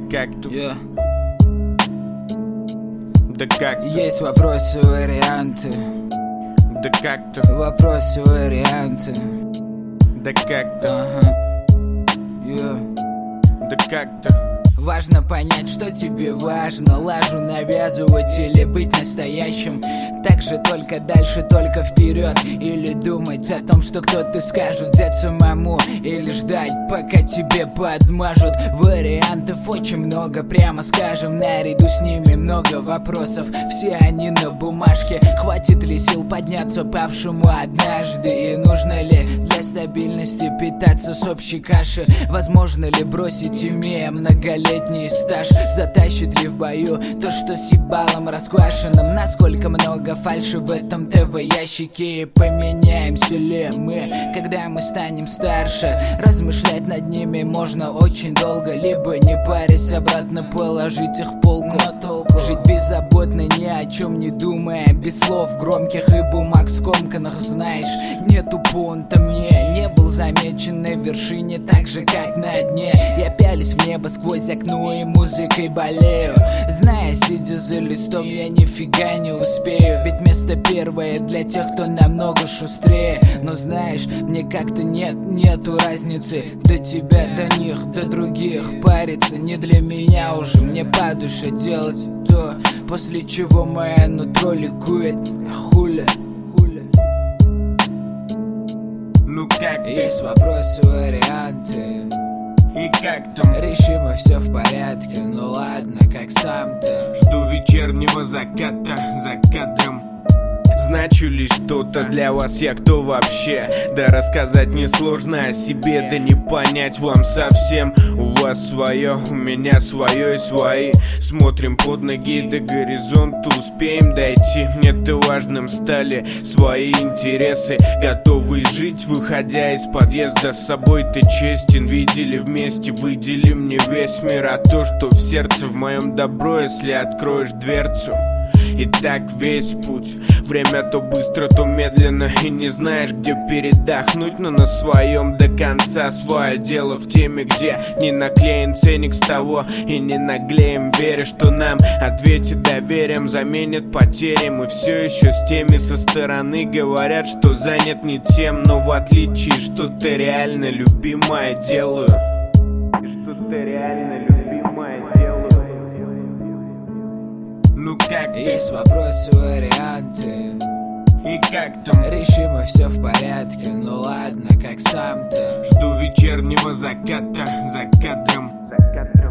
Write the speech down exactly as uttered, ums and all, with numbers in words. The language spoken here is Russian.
как тут? Yeah. Да как тут? Есть вопросы, варианты. Да как тут? Вопросы, варианты. Да как тут? Ага. Yeah. Да как тут? Важно понять, что тебе важно. Лажу навязывать или быть настоящим. Так же только дальше, только вперед. Или думать о том, что кто-то скажет. Взять самому или ждать, пока тебе подмажут. Вариантов очень много, прямо скажем. Наряду с ними много вопросов. Все они на бумажке. Хватит ли сил подняться павшему однажды? И нужно ли для стабильности питаться с общей каши? Возможно ли бросить, имея многолетний стаж? Затащит ли в бою то, что с ебалом расквашенным? Насколько много фальши в этом ТВ-ящике? И поменяемся ли мы, когда мы станем старше? Размышлять над ними можно очень долго. Либо не парясь, обратно положить их в полку. Но толку жить беззаботно, ни о чем не думая, без слов громких и бумаг скомканных. Знаешь, нету понта, мне не был замечен на вершине, так же как на дне. Я пялись в небо сквозь окно и музыкой болею, зная, сидя за листом, я нифига не успею. Ведь место первое для тех, кто намного шустрее. Но знаешь, мне как-то нет, нету разницы до тебя, до них, до других. Париться не для меня уже, мне по душе делать то, после чего мое нутро ликует. А хуля, хуля. Ну как ты? Есть вопросы, варианты. И как там? Решимо, все в порядке, ну ладно, как сам-то. Жду вечернего заката за кадром. Значу ли что-то для вас, я кто вообще? Да рассказать несложно о себе, да не понять вам совсем. У вас свое, у меня свое и свои. Смотрим под ноги до горизонта, успеем дойти. Мне-то важным стали свои интересы. Готовы жить, выходя из подъезда. С собой ты честен, видели вместе, выдели мне весь мир. А то, что в сердце в моем добро, если откроешь дверцу. И так весь путь. Время то быстро, то медленно. И не знаешь, где передохнуть. Но на своем до конца свое дело в теме, где не наклеен ценник с того. И не наглеем, веря, что нам ответит доверием, заменит потери. Мы все еще с теми со стороны говорят, что занят не тем. Но в отличие, что-то реально любимое делаю. И что-то реально любимое делаю. Ну как ты? Есть вопросы, варианты. И как там? Решимо, все в порядке, ну ладно, как сам-то. Жду вечернего заката за кадром. За кадром.